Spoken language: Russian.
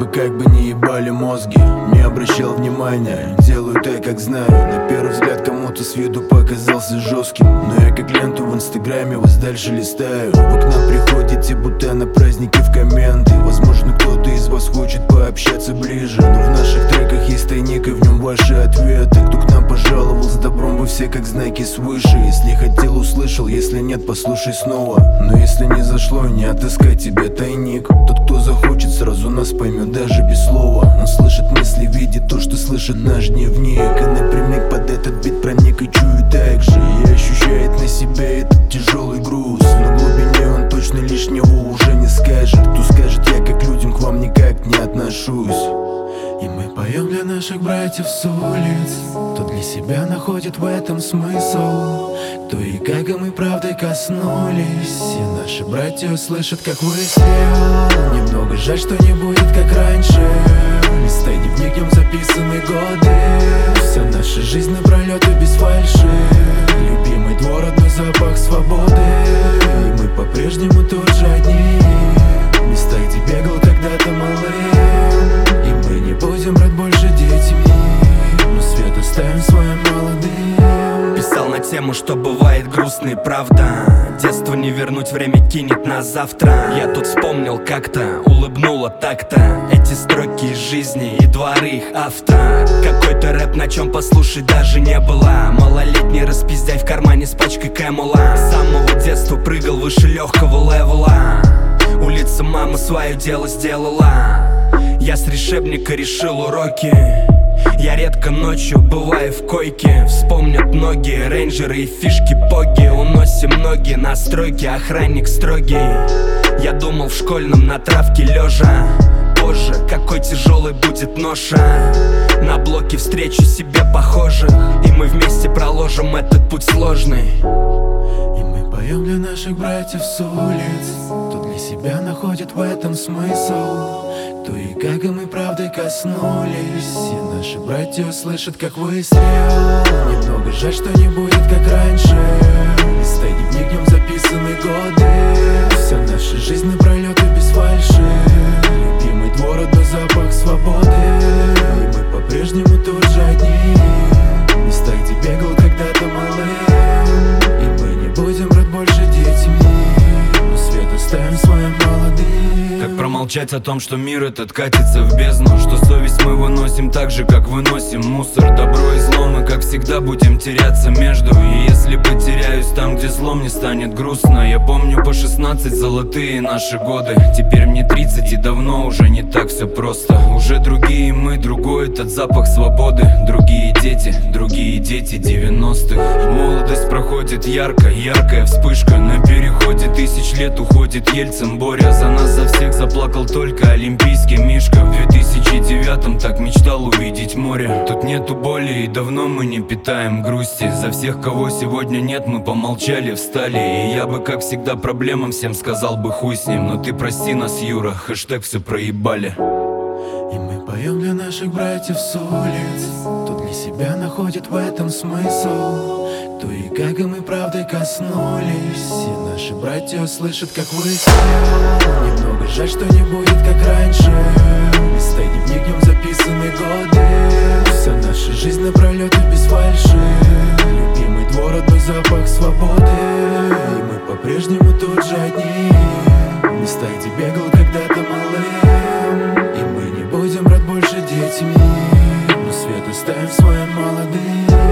как бы не ебали мозги, не обращал внимания, делаю так, как знаю. На первый взгляд кому-то с виду показался жестким, но я как ленту в инстаграме вас дальше листаю. Вы к нам приходите, будто на праздники в комменты. Возможно, кто-то из вас хочет пообщаться ближе, но в наших треках есть тайник, и в нем ваши ответы. Кто к нам пожаловал с добром, вы все как знаки свыше. Если хотел, услышал, если нет, послушай снова. Но если не зашло, не отыскать тебе тайник. Тот, кто захочет, сразу нас поймет даже без слова. Он слышит мысли, видит то, что слышит наш дневник, и напрямик под этот бит проник и чует так же, и ощущает на себе этот тяжелый груз. Но в глубине он точно лишнего уже не скажет. Кто скажет, я как людям к вам никак не отношусь. И мы поем для наших братьев с улиц, кто для себя находит в этом смысл, кто и как, и мы правдой коснулись. И наши братья слышат, как выстрел. Немного жаль, что не будет как раньше. Листай дневник, в нем записаны годы. Вся наша жизнь напролет и без фальши. Любимый двор, родной запах свободы. И мы по-прежнему тут же одни. Места, где бегал когда-то малым. И мы не будем брать больше детьми, но свет оставим своим молодым. Писал на тему, что бывает грустно и правда. Детство не вернуть, время кинет нас завтра. Я тут вспомнил как-то, улыбнуло так-то. Эти строки из жизни и дворы их автора. Какой-то рэп, на чем послушать даже не было. Малолетний распиздяй в кармане с пачкой Кэмела. С самого детства прыгал выше легкого левела. Улица мама свое дело сделала. Я с решебника решил уроки. Я редко ночью бываю в койке. Вспомнят многие рейнджеры и фишки поги. Уносим ноги на стройке, охранник строгий. Я думал в школьном на травке лежа. Позже, какой тяжелой будет ноша. На блоке встречу себе похожих, и мы вместе проложим этот путь сложный. И мы поем для наших братьев с улиц, кто для себя находит в этом смысл, кто и как, и мы правдой коснулись. И наши братья слышат, как выстрел. Немного жаль, что не будет как раньше. Листай дневник, в нем записаны годы. Вся наша жизнь напролет и без фальши. Любимый двор, родной запах свободы. И мы по-прежнему тут же одни. Места, где бегал когда-то малым. И мы не будем брать больше детьми, но свет оставим своим молодым. Как промолчать о том, что мир этот катится в бездну, что совесть мы выносим так же, как выносим мусор. Добро и зло мы, как всегда, будем теряться между. И если потеряюсь там, где зло, мне станет грустно. Я помню по 16 золотые наши годы. Теперь мне 30 и давно уже не так все просто. Уже другие мы, другой этот запах свободы. Другие дети 90-х. Молодость проходит ярко, яркая вспышка. На переходе тысяч лет уходит Ельцин, боря за нас, за всех заплакал только олимпийский Мишка. В 2009-м так мечтал увидеть море. Тут нету боли и давно мы не питаем грусти. За всех, кого сегодня нет, мы помолчали, встали. И я бы, как всегда, проблемам всем сказал бы хуй с ним. Но ты прости нас, Юра, хэштег все проебали. И мы поем для наших братьев с улиц, кто для себя находит в этом смысл, кто и как, и мы правдой коснулись. И наши братья слышат, как выстрел. Немного жаль, что не будет как раньше. Листай дневник, в нем записаны годы. Вся наша жизнь напролет и без фальши. Любимый двор, родной запах свободы. И мы по-прежнему тут же одни. Места, где бегал когда-то малым. И мы не будем брать больше детьми, но свет оставим своим молодым.